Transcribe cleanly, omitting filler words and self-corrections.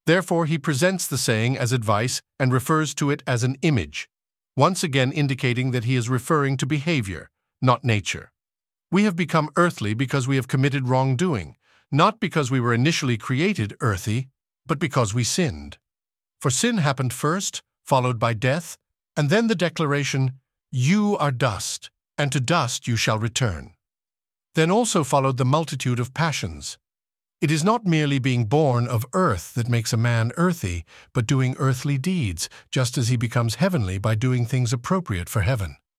Therefore, he presents the saying as advice and refers to it as an image, once again indicating that he is referring to behavior, not nature. We have become earthly because we have committed wrongdoing, not because we were initially created earthy, but because we sinned. For sin happened first, followed by death, and then the declaration, "You are dust, and to dust you shall return." Then also followed the multitude of passions. It is not merely being born of earth that makes a man earthy, but doing earthly deeds, just as he becomes heavenly by doing things appropriate for heaven.